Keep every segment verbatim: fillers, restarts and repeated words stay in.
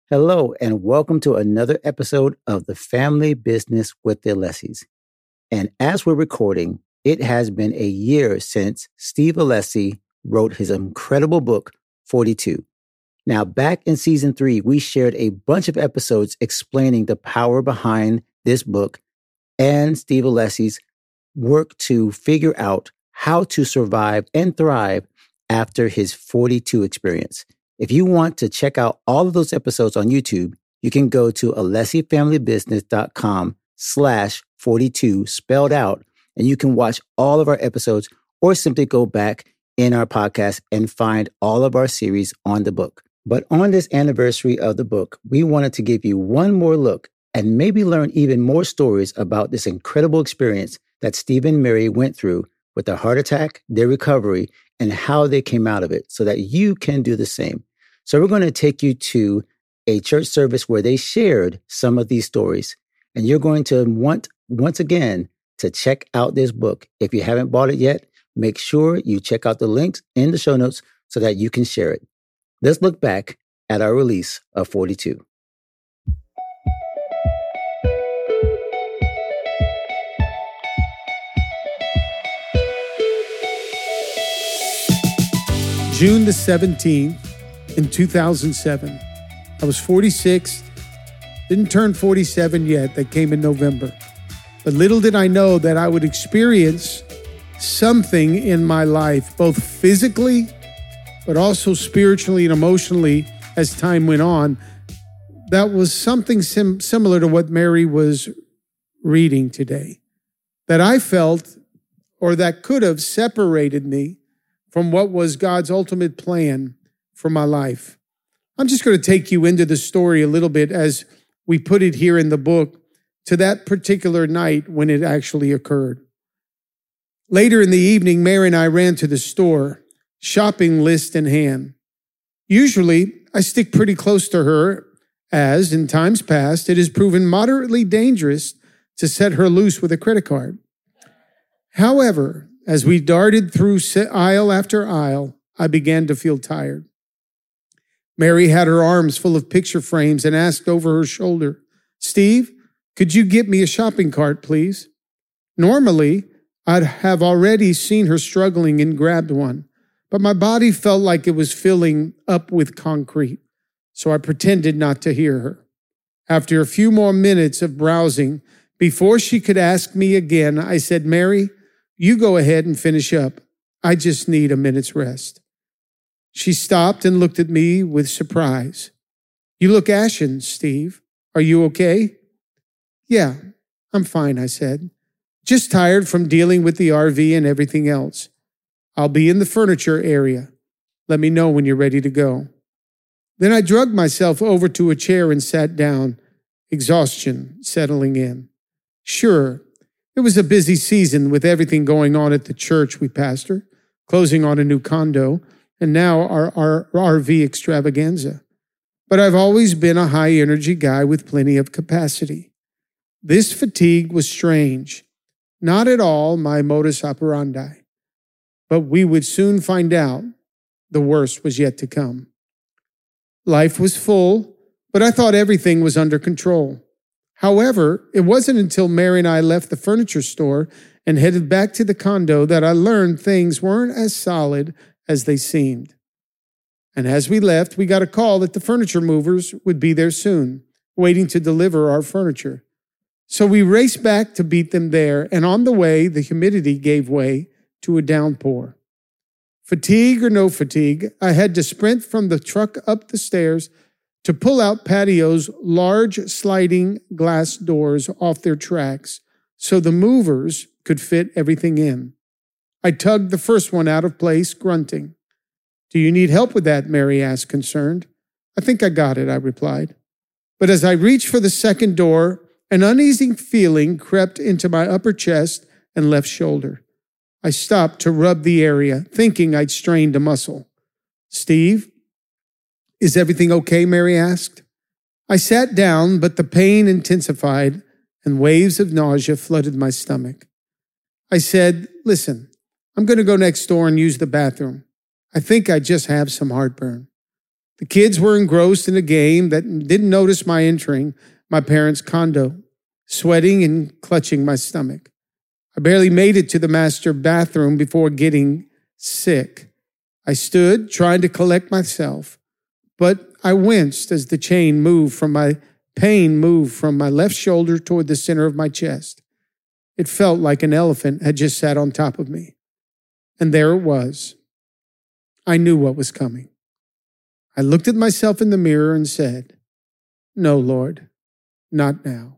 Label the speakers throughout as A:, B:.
A: Hello, and welcome to another episode of The Family Business with the Alessis. And as we're recording, it has been a year since Steve Alessi wrote his incredible book, forty-two. Now, back in season three, we shared a bunch of episodes explaining the power behind this book and Steve Alessi's work to figure out how to survive and thrive after his forty-two experience. If you want to check out all of those episodes on YouTube, you can go to alessifamilybusiness.com slash 42 spelled out, and you can watch all of our episodes or simply go back in our podcast and find all of our series on the book. But on this anniversary of the book, we wanted to give you one more look and maybe learn even more stories about this incredible experience that Steve and Mary went through with their heart attack, their recovery, and how they came out of it so that you can do the same. So we're going to take you to a church service where they shared some of these stories. And you're going to want, once again, to check out this book. If you haven't bought it yet, make sure you check out the links in the show notes so that you can share it. Let's look back at our release of forty-two.
B: June the seventeenth in two thousand seven. I was forty-six, didn't turn forty-seven yet. That came in November. But little did I know that I would experience something in my life, both physically, but also spiritually and emotionally as time went on. That was something sim- similar to what Mary was reading today. That I felt, or that could have separated me from what was God's ultimate plan for my life. I'm just going to take you into the story a little bit as we put it here in the book to that particular night when it actually occurred. Later in the evening, Mary and I ran to the store, shopping list in hand. Usually, I stick pretty close to her as, in times past, it has proven moderately dangerous to set her loose with a credit card. However, as we darted through aisle after aisle, I began to feel tired. Mary had her arms full of picture frames and asked over her shoulder, "Steve, could you get me a shopping cart, please?" Normally, I'd have already seen her struggling and grabbed one, but my body felt like it was filling up with concrete, so I pretended not to hear her. After a few more minutes of browsing, before she could ask me again, I said, "Mary, you go ahead and finish up. I just need a minute's rest." She stopped and looked at me with surprise. "You look ashen, Steve. Are you okay?" "Yeah, I'm fine," I said. "Just tired from dealing with the R V and everything else. I'll be in the furniture area. Let me know when you're ready to go." Then I dragged myself over to a chair and sat down, exhaustion settling in. Sure, it was a busy season with everything going on at the church we pastor, closing on a new condo, and now our, our R V extravaganza. But I've always been a high-energy guy with plenty of capacity. This fatigue was strange, not at all my modus operandi. But we would soon find out the worst was yet to come. Life was full, but I thought everything was under control. However, it wasn't until Mary and I left the furniture store and headed back to the condo that I learned things weren't as solid as they seemed. And as we left, we got a call that the furniture movers would be there soon, waiting to deliver our furniture. So we raced back to beat them there, and on the way, the humidity gave way to a downpour. Fatigue or no fatigue, I had to sprint from the truck up the stairs to pull out patio's large sliding glass doors off their tracks so the movers could fit everything in. I tugged the first one out of place, grunting. "Do you need help with that?" Mary asked, concerned. "I think I got it," I replied. But as I reached for the second door, an uneasy feeling crept into my upper chest and left shoulder. I stopped to rub the area, thinking I'd strained a muscle. "Steve, is everything okay?" Mary asked. I sat down, but the pain intensified and waves of nausea flooded my stomach. I said, "Listen, I'm going to go next door and use the bathroom. I think I just have some heartburn." The kids were engrossed in a game that didn't notice my entering my parents' condo, sweating and clutching my stomach. I barely made it to the master bathroom before getting sick. I stood trying to collect myself, but I winced as the chain moved from my pain moved from my left shoulder toward the center of my chest. It felt like an elephant had just sat on top of me. And there it was. I knew what was coming. I looked at myself in the mirror and said, "No, Lord, not now."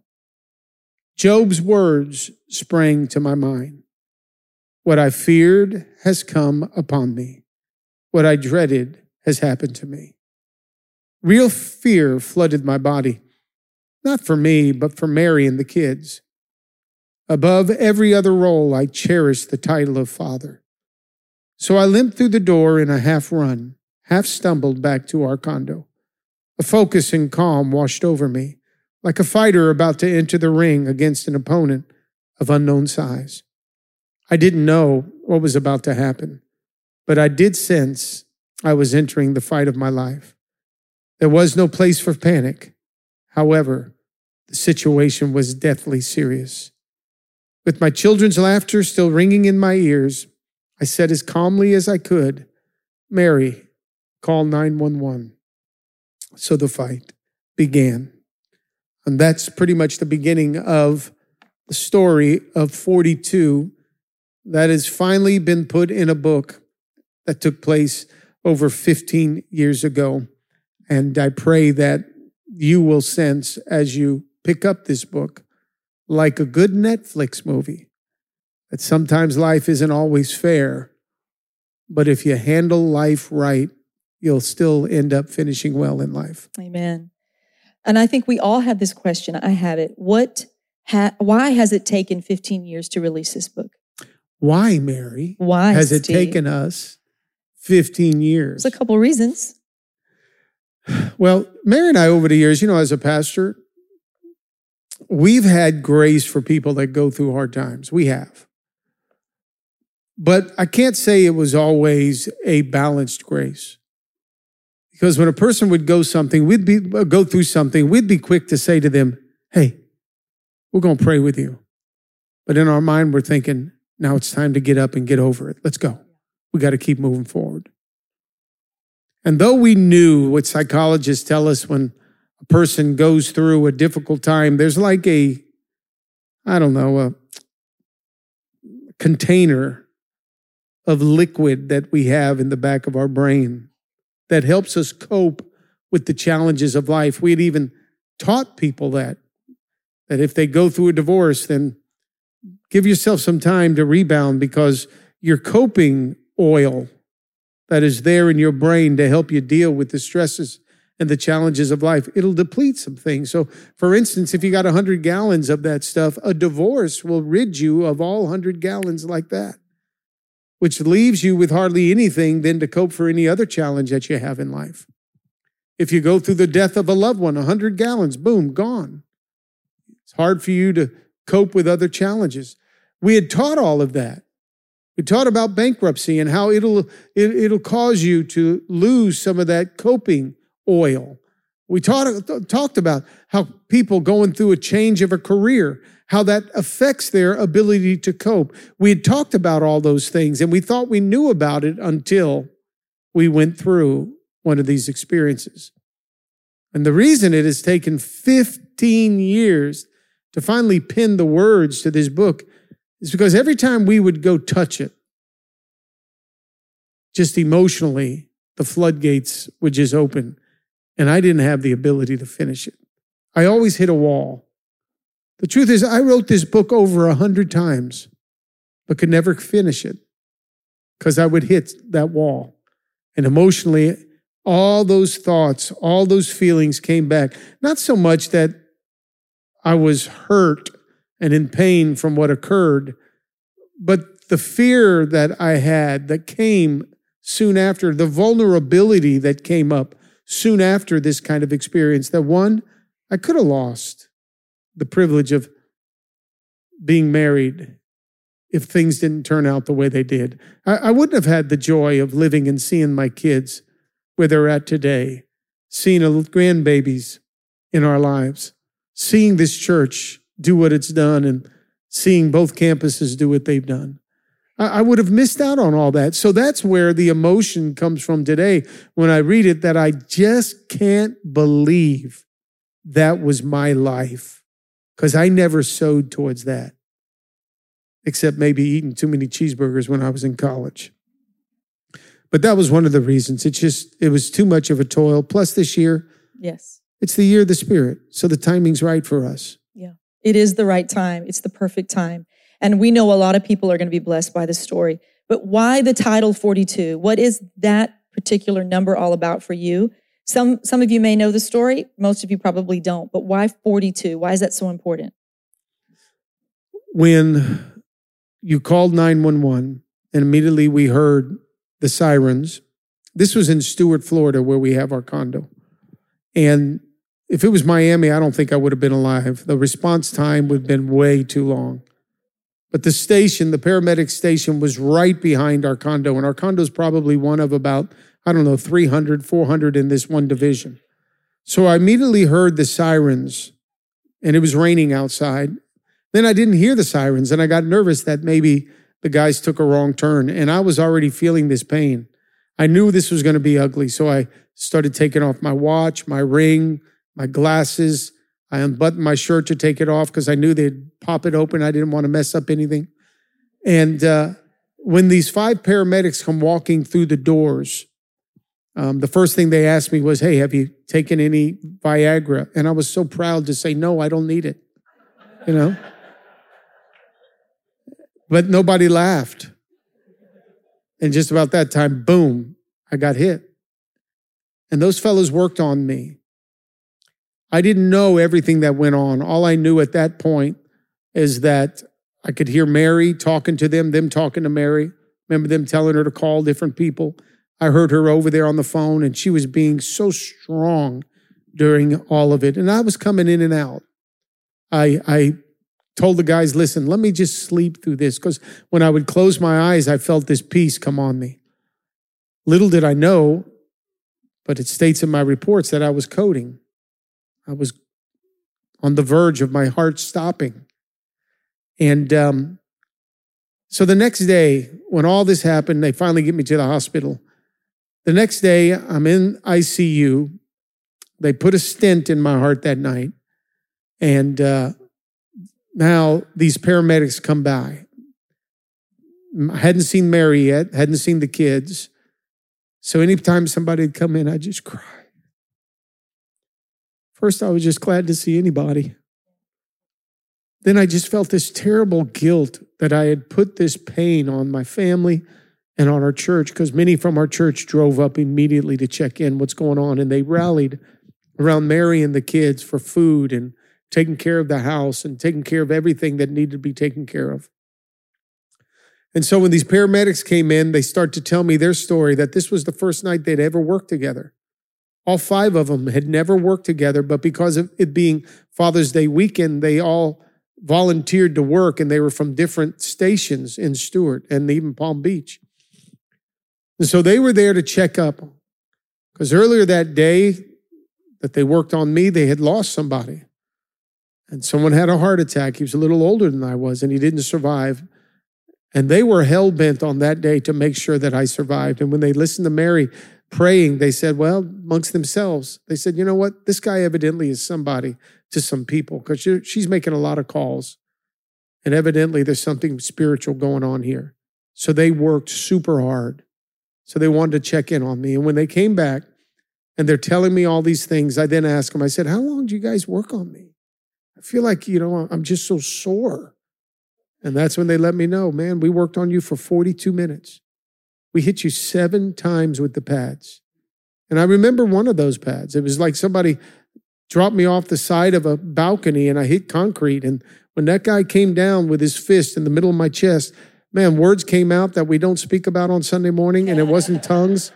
B: Job's words sprang to my mind. What I feared has come upon me. What I dreaded has happened to me. Real fear flooded my body, not for me, but for Mary and the kids. Above every other role, I cherished the title of father. So I limped through the door in a half run, half stumbled back to our condo. A focus and calm washed over me, like a fighter about to enter the ring against an opponent of unknown size. I didn't know what was about to happen, but I did sense I was entering the fight of my life. There was no place for panic. However, the situation was deathly serious. With my children's laughter still ringing in my ears, I said as calmly as I could, "Mary, call nine one one. So the fight began. And that's pretty much the beginning of the story of forty-two that has finally been put in a book that took place over fifteen years ago. And I pray that you will sense as you pick up this book, like a good Netflix movie, that sometimes life isn't always fair, but if you handle life right, you'll still end up finishing well in life.
C: Amen. And I think we all have this question. I have it. What? Ha- why has it taken fifteen years to release this book?
B: Why, Mary?
C: Why
B: has it
C: Steve?
B: taken us fifteen years?
C: There's a couple reasons.
B: Well, Mary and I, over the years, you know, as a pastor, we've had grace for people that go through hard times. We have. But I can't say it was always a balanced grace. Because when a person would go something, we'd be go through something, we'd be quick to say to them, "Hey, we're going to pray with you." But in our mind, we're thinking, now it's time to get up and get over it. Let's go. We got to keep moving forward. And though we knew what psychologists tell us when a person goes through a difficult time, there's like a, I don't know, a container of liquid that we have in the back of our brain that helps us cope with the challenges of life. We had even taught people that, that if they go through a divorce, then give yourself some time to rebound because your coping oil that is there in your brain to help you deal with the stresses and the challenges of life, it'll deplete some things. So, for instance, if you got one hundred gallons of that stuff, a divorce will rid you of all one hundred gallons like that, which leaves you with hardly anything then to cope for any other challenge that you have in life. If you go through the death of a loved one, one hundred gallons, boom, gone. It's hard for you to cope with other challenges. We had taught all of that. We taught about bankruptcy and how it'll it, it'll cause you to lose some of that coping oil. We taught talked about how people going through a change of a career, how that affects their ability to cope. We had talked about all those things, and we thought we knew about it until we went through one of these experiences. And the reason it has taken fifteen years to finally pen the words to this book is because every time we would go touch it, just emotionally, the floodgates would just open, and I didn't have the ability to finish it. I always hit a wall. The truth is, I wrote this book over a hundred times, but could never finish it because I would hit that wall. And emotionally, all those thoughts, all those feelings came back. Not so much that I was hurt and in pain from what occurred, but the fear that I had that came soon after, the vulnerability that came up soon after this kind of experience, that one, I could have lost the privilege of being married if things didn't turn out the way they did. I, I wouldn't have had the joy of living and seeing my kids where they're at today. seeing a grandbabies in our lives, seeing this church do what it's done and seeing both campuses do what they've done. I, I would have missed out on all that. So that's where the emotion comes from today when I read it, that I just can't believe that was my life, because I never sowed towards that, except maybe eating too many cheeseburgers when I was in college. But that was one of the reasons. It's just, it was too much of a toil. Plus this year,
C: yes,
B: it's the year of the Spirit. So the timing's right for us.
C: Yeah, it is the right time. It's the perfect time. And we know a lot of people are going to be blessed by this story. But why the title forty-two? What is that particular number all about for you? Some, some of you may know the story. Most of you probably don't. But why forty-two? Why is that so important?
B: When you called nine one one and immediately we heard the sirens, this was in Stuart, Florida, where we have our condo. And if it was Miami, I don't think I would have been alive. The response time would have been way too long. But the station, the paramedic station, was right behind our condo. And our condo is probably one of about, I don't know, three hundred, four hundred in this one division. So I immediately heard the sirens, and it was raining outside. Then I didn't hear the sirens, and I got nervous that maybe the guys took a wrong turn, and I was already feeling this pain. I knew this was going to be ugly, so I started taking off my watch, my ring, my glasses. I unbuttoned my shirt to take it off because I knew they'd pop it open. I didn't want to mess up anything. And uh, when these five paramedics come walking through the doors, um, the first thing they asked me was, hey, have you taken any Viagra? And I was so proud to say, no, I don't need it, you know? But nobody laughed. And just about that time, boom, I got hit. And those fellows worked on me. I didn't know everything that went on. All I knew at that point is that I could hear Mary talking to them, them talking to Mary. Remember them telling her to call different people. I heard her over there on the phone, and she was being so strong during all of it. And I was coming in and out. I, I told the guys, listen, let me just sleep through this, because when I would close my eyes, I felt this peace come on me. Little did I know, but it states in my reports that I was coding. I was on the verge of my heart stopping. And um, so the next day, when all this happened, they finally get me to the hospital. The next day, I'm in I C U. They put a stent in my heart that night. And uh, now these paramedics come by. I hadn't seen Mary yet, hadn't seen the kids. So anytime somebody would come in, I'd just cry. First, I was just glad to see anybody. Then I just felt this terrible guilt that I had put this pain on my family and on our church, because many from our church drove up immediately to check in what's going on, and they rallied around Mary and the kids for food and taking care of the house and taking care of everything that needed to be taken care of. And so when these paramedics came in, they start to tell me their story, that this was the first night they'd ever worked together. All five of them had never worked together, but because of it being Father's Day weekend, they all volunteered to work, and they were from different stations in Stuart and even Palm Beach. And so they were there to check up, because earlier that day that they worked on me, they had lost somebody. And someone had a heart attack. He was a little older than I was, and he didn't survive. And they were hell-bent on that day to make sure that I survived. And when they listened to Mary praying, they said, well, amongst themselves, they said, you know what? This guy evidently is somebody to some people, because she's making a lot of calls. And evidently there's something spiritual going on here. So they worked super hard. So they wanted to check in on me. And when they came back and they're telling me all these things, I then asked them, I said, how long do you guys work on me? I feel like, you know, I'm just so sore. And that's when they let me know, man, we worked on you for forty-two minutes. We hit you seven times with the pads. And I remember one of those pads. It was like somebody dropped me off the side of a balcony and I hit concrete. And when that guy came down with his fist in the middle of my chest, man, words came out that we don't speak about on Sunday morning, and it wasn't tongues.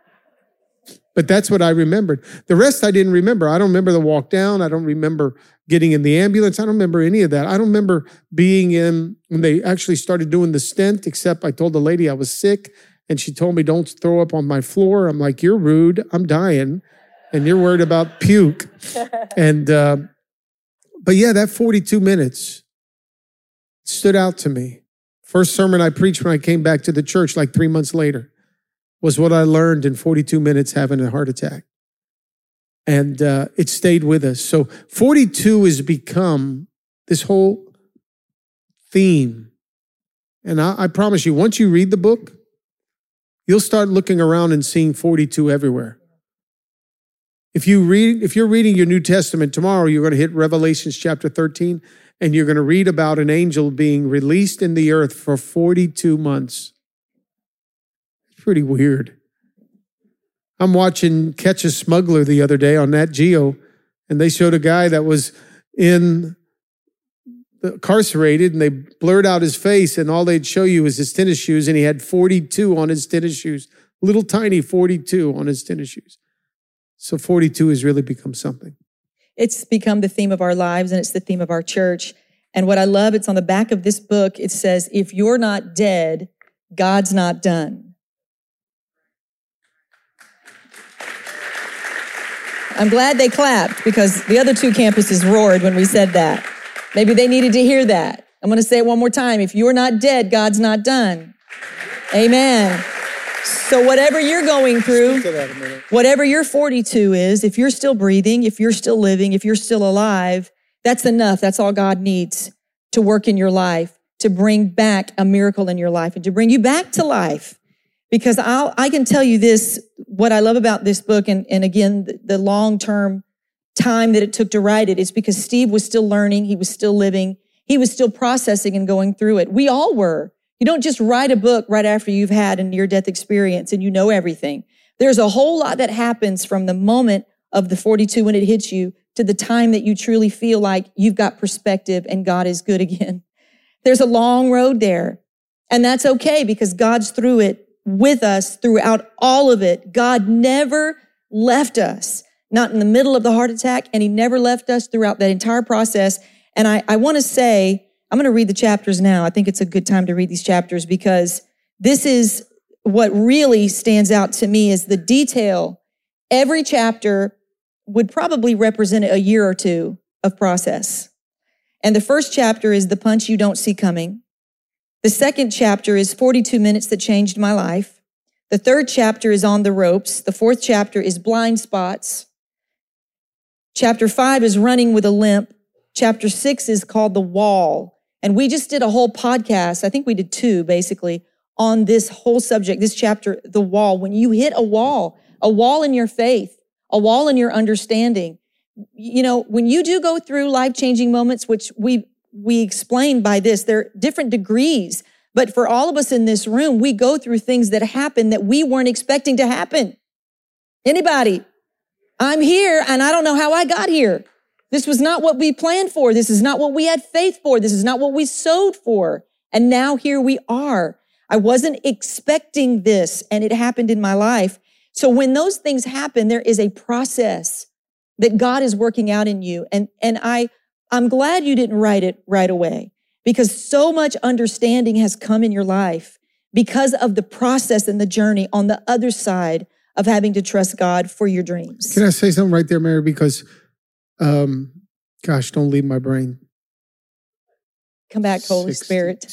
B: But that's what I remembered. The rest I didn't remember. I don't remember the walk down. I don't remember getting in the ambulance. I don't remember any of that. I don't remember being in when they actually started doing the stent, except I told the lady I was sick, and she told me, don't throw up on my floor. I'm like, you're rude. I'm dying. and you're worried about puke. And, uh, but yeah, that forty-two minutes stood out to me. First sermon I preached when I came back to the church like three months later was what I learned in forty-two minutes having a heart attack. And uh, it stayed with us. So forty-two has become this whole theme. And I, I promise you, once you read the book, you'll start looking around and seeing forty-two everywhere. If you read, if you're reading your New Testament tomorrow, you're going to hit Revelations chapter thirteen, and you're going to read about an angel being released in the earth for forty-two months. It's pretty weird. I'm watching Catch a Smuggler the other day on Nat Geo, and they showed a guy that was in incarcerated, and they blurred out his face, and all they'd show you was his tennis shoes, and he had forty-two on his tennis shoes, little tiny forty-two on his tennis shoes. So forty-two has really become something.
C: It's become the theme of our lives, and it's the theme of our church. And what I love, it's on the back of this book. It says, if you're not dead, God's not done. I'm glad they clapped, because the other two campuses roared when we said that. Maybe they needed to hear that. I'm going to say it one more time. If you're not dead, God's not done. Amen. So whatever you're going through, whatever your forty-two is, if you're still breathing, if you're still living, if you're still alive, that's enough. That's all God needs to work in your life, to bring back a miracle in your life and to bring you back to life. Because I'll, I can tell you this, what I love about this book, and, and again, the, the long-term time that it took to write it, is because Steve was still learning. He was still living. He was still processing and going through it. We all were. You don't just write a book right after you've had a near-death experience and you know everything. There's a whole lot that happens from the moment of the forty-two when it hits you to the time that you truly feel like you've got perspective and God is good again. There's a long road there. And that's okay, because God's through it with us throughout all of it. God never left us, not in the middle of the heart attack, and he never left us throughout that entire process. And I, I want to say, I'm going to read the chapters now. I think it's a good time to read these chapters, because this is what really stands out to me is the detail. Every chapter would probably represent a year or two of process. And the first chapter is the punch you don't see coming. The second chapter is forty-two minutes that changed my life. The third chapter is on the ropes. The fourth chapter is blind spots. Chapter five is running with a limp. Chapter six is called The Wall. And we just did a whole podcast, I think we did two basically, on this whole subject, this chapter, the wall. When you hit a wall, a wall in your faith, a wall in your understanding, you know, when you do go through life-changing moments, which we we explained by this, there are different degrees, but for all of us in this room, we go through things that happen that we weren't expecting to happen. Anybody? I'm here and I don't know how I got here. This was not what we planned for. This is not what we had faith for. This is not what we sowed for. And now here we are. I wasn't expecting this, and it happened in my life. So when those things happen, there is a process that God is working out in you. And, and I, I'm glad you didn't write it right away, because so much understanding has come in your life because of the process and the journey on the other side of having to trust God for your dreams.
B: Can I say something right there, Mary? Because Um, gosh, don't leave my brain.
C: Come back, Holy Spirit.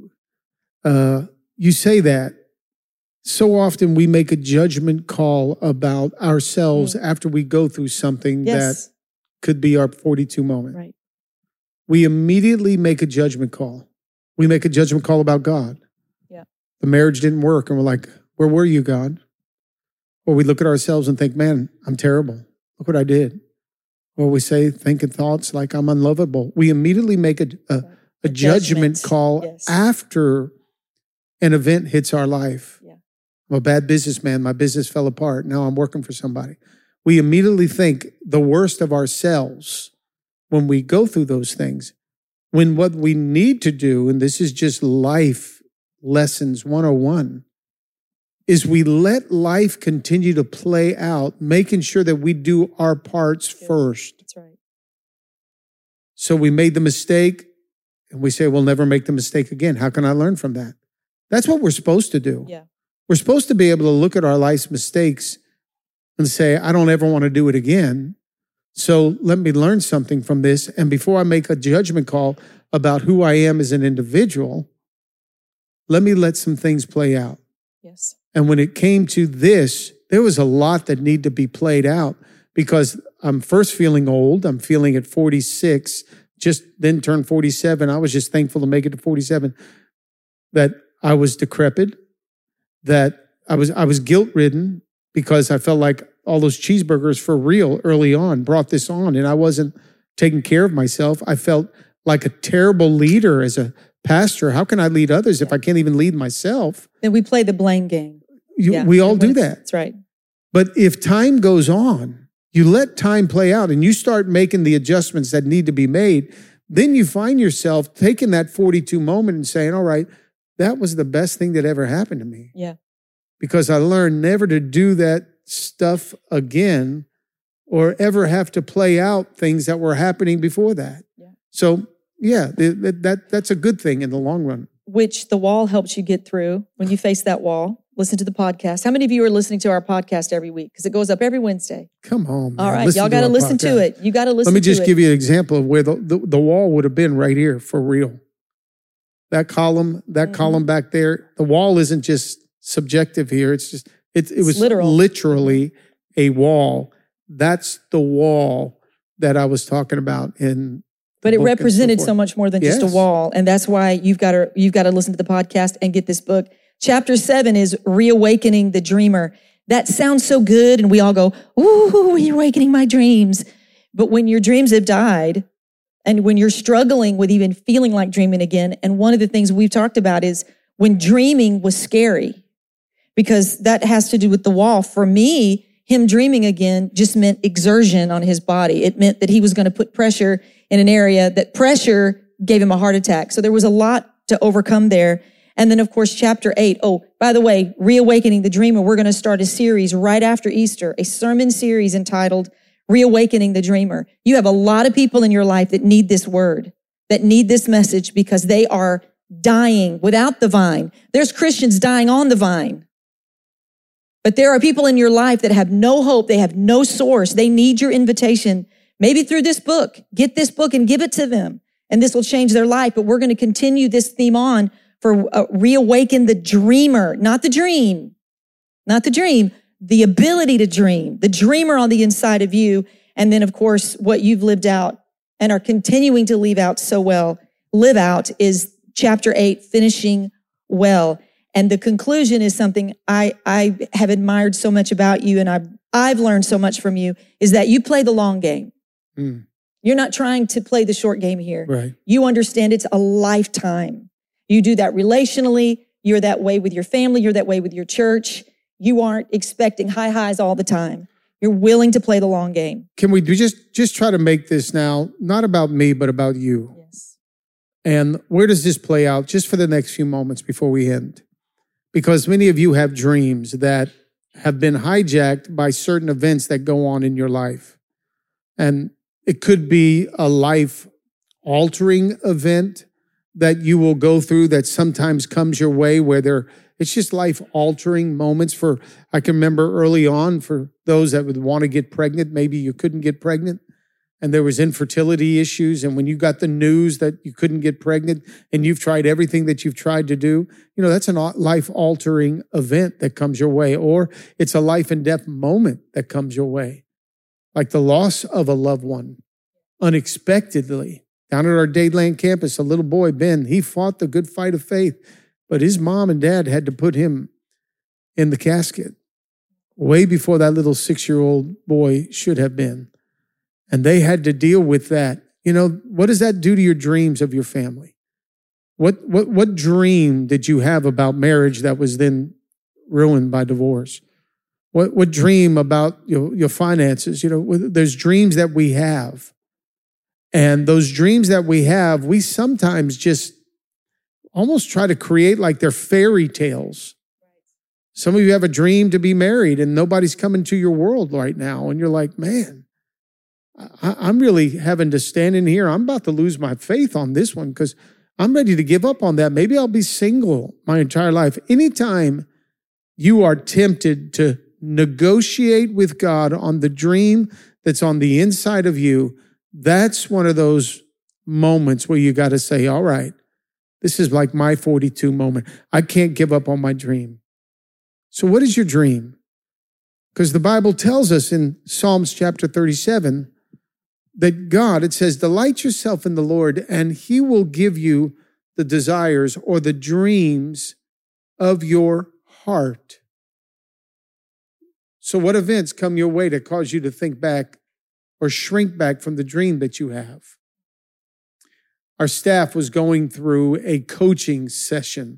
B: Uh, you say that. So often we make a judgment call about ourselves mm. after we go through something yes. that could be our forty-two moment.
C: Right.
B: We immediately make a judgment call. We make a judgment call about God.
C: Yeah.
B: The marriage didn't work, and we're like, where were you, God? Or we look at ourselves and think, man, I'm terrible. Look what I did. Or we say, thinking thoughts like I'm unlovable. We immediately make a, a, a, a judgment, judgment call yes. after an event hits our life.
C: Yeah.
B: I'm a bad businessman. My business fell apart. Now I'm working for somebody. We immediately think the worst of ourselves when we go through those things. When what we need to do, and this is just life lessons one oh one, is we let life continue to play out, making sure that we do our parts
C: Good.
B: first.
C: That's right.
B: So we made the mistake, and we say, we'll never make the mistake again. How can I learn from that? That's what we're supposed to do.
C: Yeah.
B: We're supposed to be able to look at our life's mistakes and say, I don't ever want to do it again. So let me learn something from this. And before I make a judgment call about who I am as an individual, let me let some things play out.
C: Yes.
B: And when it came to this, there was a lot that needed to be played out because I'm first feeling old. I'm feeling at forty-six, just then turned forty-seven. I was just thankful to make it to forty-seven, that I was decrepit, that I was, I was guilt-ridden because I felt like all those cheeseburgers for real early on brought this on, and I wasn't taking care of myself. I felt like a terrible leader as a pastor. How can I lead others if I can't even lead myself?
C: Then we play the blame game.
B: You,
C: Yeah,
B: we all do
C: it's-
B: that.
C: That's right.
B: But if time goes on, you let time play out and you start making the adjustments that need to be made, then you find yourself taking that forty-two moment and saying, all right, that was the best thing that ever happened to me.
C: Yeah.
B: Because I learned never to do that stuff again or ever have to play out things that were happening before that.
C: Yeah.
B: So, yeah, that, that that's a good thing in the long run.
C: Which the wall helps you get through when you face that wall. Listen to the podcast. How many of you are listening to our podcast every week? Because it goes up every Wednesday.
B: Come on, man.
C: All right.
B: Listen
C: Y'all got to
B: our
C: listen
B: podcast.
C: to it. You got to listen to
B: Let
C: it.
B: me just give you an example of where the, the, the wall would have been right here for real. That column, that
C: Mhm.
B: column back there, the wall isn't just subjective here. It's just, it, it was
C: literal.
B: literally a wall. That's the wall that I was talking about in
C: But
B: the
C: it
B: book and
C: represented
B: forth.
C: so much more than just a
B: Yes.
C: wall. And that's why you've got to you've got to listen to the podcast and get this book. Chapter seven is Reawakening the Dreamer. That sounds so good. And we all go, ooh, reawakening my dreams. But when your dreams have died and when you're struggling with even feeling like dreaming again, and one of the things we've talked about is when dreaming was scary, because that has to do with the wall. For me, him dreaming again just meant exertion on his body. It meant that he was going to put pressure in an area that pressure gave him a heart attack. So there was a lot to overcome there. And then, of course, chapter eight. Oh, by the way, Reawakening the Dreamer, we're going to start a series right after Easter, a sermon series entitled Reawakening the Dreamer. You have a lot of people in your life that need this word, that need this message because they are dying without the vine. There's Christians dying on the vine. But there are people in your life that have no hope. They have no source. They need your invitation, maybe through this book. Get this book and give it to them. And this will change their life. But we're going to continue this theme on for uh, Reawaken the Dreamer, not the dream, not the dream, the ability to dream, the dreamer on the inside of you. And then, of course, what you've lived out and are continuing to leave out so well, live out is chapter eight, Finishing Well. And the conclusion is something I, I have admired so much about you, and I've, I've learned so much from you, is that you play the long game.
B: Mm.
C: You're not trying to play the short game here.
B: Right.
C: You understand it's a lifetime. You do that relationally. You're that way with your family. You're that way with your church. You aren't expecting high highs all the time. You're willing to play the long game.
B: Can we do just, just try to make this now, not about me, but about you?
C: Yes.
B: And where does this play out just for the next few moments before we end? Because many of you have dreams that have been hijacked by certain events that go on in your life. And it could be a life-altering event that you will go through that sometimes comes your way where there, it's just life-altering moments for, I can remember early on for those that would want to get pregnant, maybe you couldn't get pregnant and there was infertility issues. And when you got the news that you couldn't get pregnant and you've tried everything that you've tried to do, you know, that's a life-altering event that comes your way, or it's a life and death moment that comes your way. Like the loss of a loved one unexpectedly. Down at our Dadeland campus, a little boy, Ben, he fought the good fight of faith, but his mom and dad had to put him in the casket way before that little six-year-old boy should have been. And they had to deal with that. You know, what does that do to your dreams of your family? What, what, what dream did you have about marriage that was then ruined by divorce? What, what dream about your, your finances? You know, there's dreams that we have. And those dreams that we have, we sometimes just almost try to create like they're fairy tales. Some of you have a dream to be married and nobody's coming to your world right now. And you're like, man, I, I'm really having to stand in here. I'm about to lose my faith on this one because I'm ready to give up on that. Maybe I'll be single my entire life. Anytime you are tempted to negotiate with God on the dream that's on the inside of you, that's one of those moments where you got to say, all right, this is like my forty-two moment. I can't give up on my dream. So what is your dream? Because the Bible tells us in Psalms chapter thirty-seven that God, it says, delight yourself in the Lord and he will give you the desires or the dreams of your heart. So what events come your way to cause you to think back or shrink back from the dream that you have? Our staff was going through a coaching session,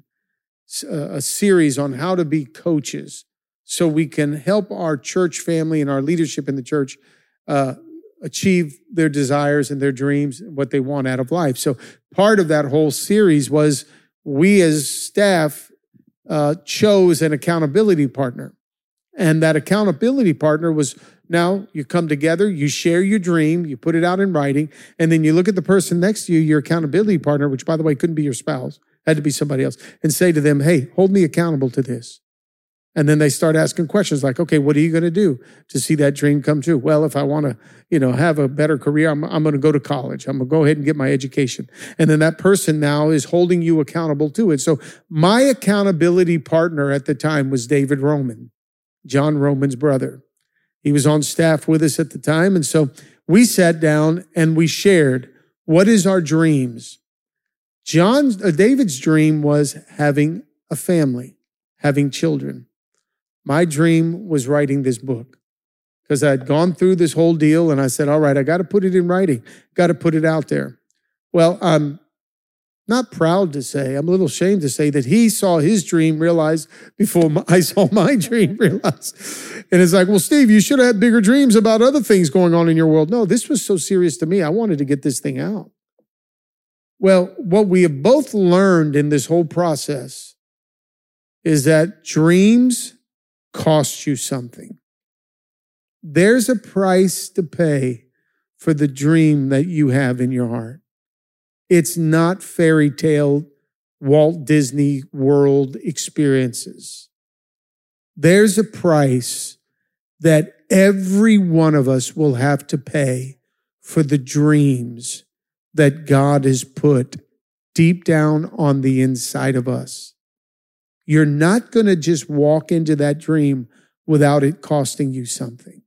B: a series on how to be coaches so we can help our church family and our leadership in the church uh, achieve their desires and their dreams and what they want out of life. So part of that whole series was we as staff uh, chose an accountability partner. And that accountability partner was, now you come together, you share your dream, you put it out in writing, and then you look at the person next to you, your accountability partner, which by the way couldn't be your spouse, had to be somebody else, and say to them, hey, hold me accountable to this. And then they start asking questions like, okay, what are you going to do to see that dream come true? Well, if I want to, you know, have a better career, I'm, I'm going to go to college. I'm going to go ahead and get my education. And then that person now is holding you accountable to it. So my accountability partner at the time was David Roman, John Roman's brother. He was on staff with us at the time. And so we sat down and we shared, what is our dreams? John's, uh, David's dream was having a family, having children. My dream was writing this book because I had gone through this whole deal and I said, all right, I got to put it in writing, got to put it out there. Well, I'm not proud to say, I'm a little ashamed to say that he saw his dream realized before I saw my dream realized. And it's like, well, Steve, you should have had bigger dreams about other things going on in your world. No, this was so serious to me. I wanted to get this thing out. Well, what we have both learned in this whole process is that dreams cost you something. There's a price to pay for the dream that you have in your heart. It's not fairy tale Walt Disney World experiences. There's a price that every one of us will have to pay for the dreams that God has put deep down on the inside of us. You're not going to just walk into that dream without it costing you something.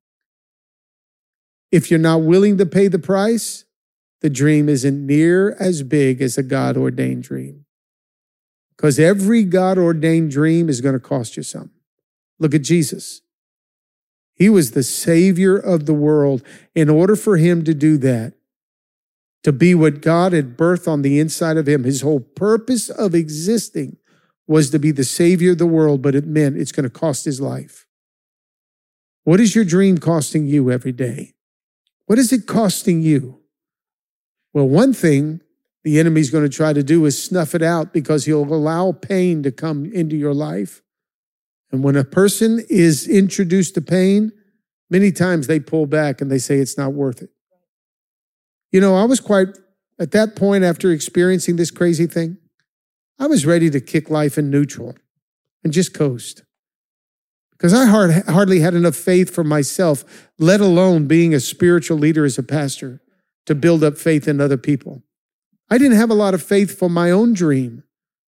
B: If you're not willing to pay the price, the dream isn't near as big as a God-ordained dream. Because every God-ordained dream is going to cost you something. Look at Jesus. He was the Savior of the world. In order for him to do that, to be what God had birthed on the inside of him, his whole purpose of existing was to be the Savior of the world, but it meant it's going to cost his life. What is your dream costing you every day? What is it costing you? Well, one thing the enemy's going to try to do is snuff it out because he'll allow pain to come into your life. And when a person is introduced to pain, many times they pull back and they say it's not worth it. You know, I was quite, at that point after experiencing this crazy thing, I was ready to kick life in neutral and just coast. Because I hard, hardly had enough faith for myself, let alone being a spiritual leader as a pastor, to build up faith in other people. I didn't have a lot of faith for my own dream.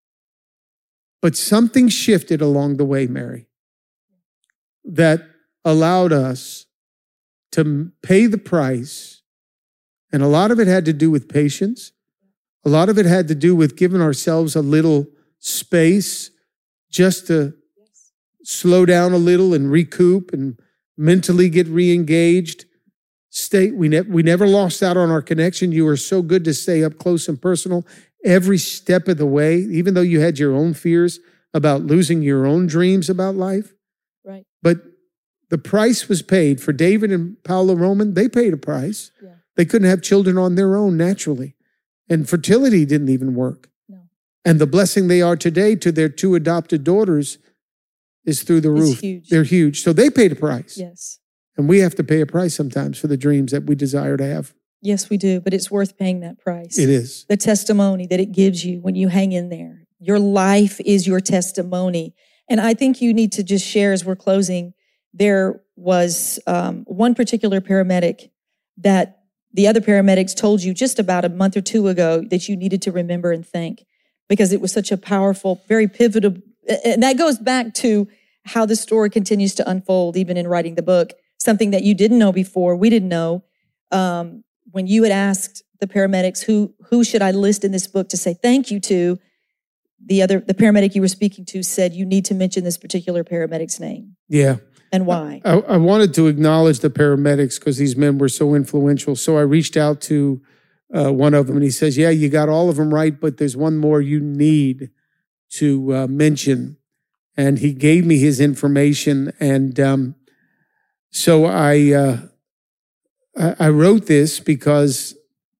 B: But something shifted along the way, Mary, that allowed us to pay the price. And a lot of it had to do with patience. A lot of it had to do with giving ourselves a little space just to slow down a little and recoup and mentally get re-engaged. Stay, we, ne- we never lost out on our connection. You were so good to stay up close and personal every step of the way, even though you had your own fears about losing your own dreams about life.
C: Right.
B: But the price was paid. For David and Paula Roman, they paid a price.
C: Yeah.
B: They couldn't have children on their own naturally. And fertility didn't even work.
C: No.
B: And the blessing they are today to their two adopted daughters is through the roof.
C: It's huge.
B: They're huge. So they paid a price.
C: Yes.
B: And we have to pay a price sometimes for the dreams that we desire to have.
C: Yes, we do. But it's worth paying that price.
B: It is.
C: The testimony that it gives you when you hang in there. Your life is your testimony. And I think you need to just share as we're closing, there was um, one particular paramedic that the other paramedics told you just about a month or two ago that you needed to remember and thank, because it was such a powerful, very pivotal, and that goes back to how the story continues to unfold, even in writing the book, something that you didn't know before, we didn't know. Um, when you had asked the paramedics, who who should I list in this book to say thank you to, the other, the paramedic you were speaking to said, you need to mention this particular paramedic's name.
B: Yeah.
C: And why?
B: I, I wanted to acknowledge the paramedics because these men were so influential. So I reached out to uh, one of them and he says, yeah, you got all of them right, but there's one more you need to uh, mention. And he gave me his information. And um, so I, uh, I I wrote this because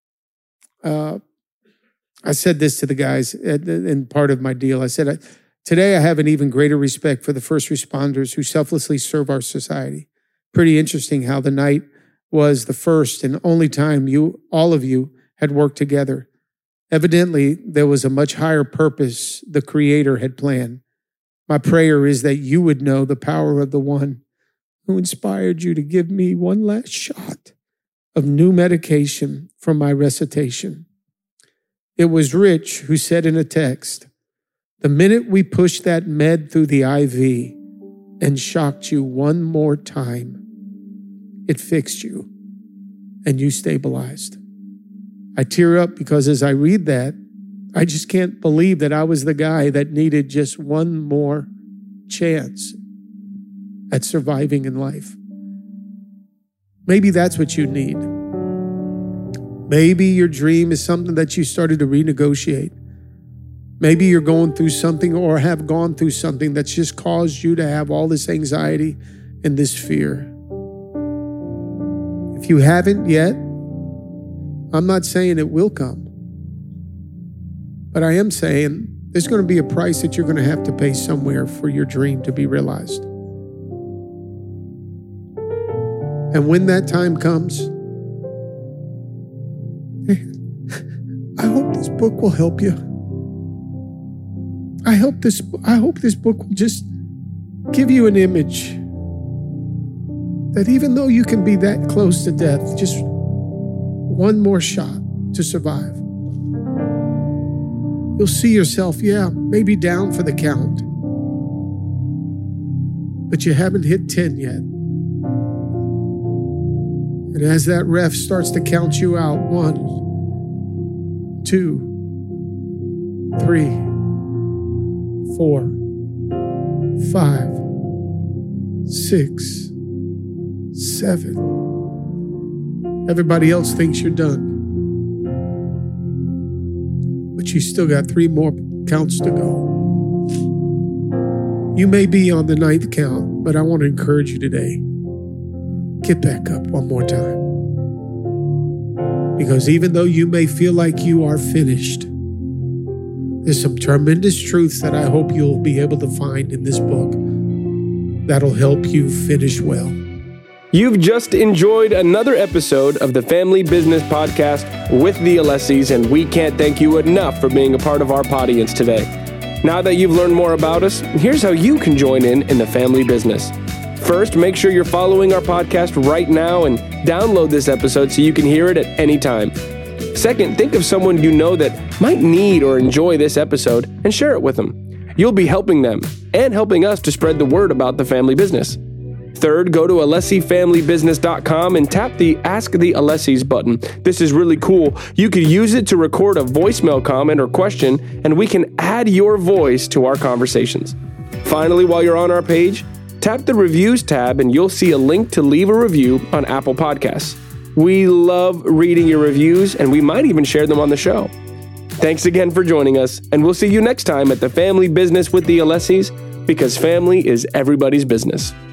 B: uh, I said this to the guys in part of my deal. I said, today I have an even greater respect for the first responders who selflessly serve our society. Pretty interesting how the night was the first and only time you, all of you, had worked together. Evidently, there was a much higher purpose the Creator had planned. My prayer is that you would know the power of the one who inspired you to give me one last shot of new medication from my recitation. It was Rich who said in a text, the minute we pushed that med through the I V and shocked you one more time, it fixed you and you stabilized. I tear up because as I read that, I just can't believe that I was the guy that needed just one more chance at surviving in life. Maybe that's what you need. Maybe your dream is something that you started to renegotiate. Maybe you're going through something or have gone through something that's just caused you to have all this anxiety and this fear. If you haven't yet, I'm not saying it will come. But I am saying there's going to be a price that you're going to have to pay somewhere for your dream to be realized. And when that time comes, I hope this book will help you. I hope this I hope this book will just give you an image that even though you can be that close to death, just one more shot to survive. You'll see yourself, yeah, maybe down for the count, but you haven't hit ten yet. And as that ref starts to count you out, one, two, three, four, five, six, seven. Everybody else thinks you're done. But you still got three more counts to go. You may be on the ninth count, but I want to encourage you today. Get back up one more time. Because even though you may feel like you are finished, there's some tremendous truths that I hope you'll be able to find in this book that'll help you finish well.
D: You've just enjoyed another episode of the Family Business Podcast with the Alessis, and we can't thank you enough for being a part of our audience today. Now that you've learned more about us, here's how you can join in in the family business. First, make sure you're following our podcast right now and download this episode so you can hear it at any time. Second, think of someone you know that might need or enjoy this episode and share it with them. You'll be helping them and helping us to spread the word about the family business. Third, go to alessi family business dot com and tap the Ask the Alessis button. This is really cool. You could use it to record a voicemail comment or question, and we can add your voice to our conversations. Finally, while you're on our page, tap the Reviews tab and you'll see a link to leave a review on Apple Podcasts. We love reading your reviews, and we might even share them on the show. Thanks again for joining us, and we'll see you next time at the Family Business with the Alessis, because family is everybody's business.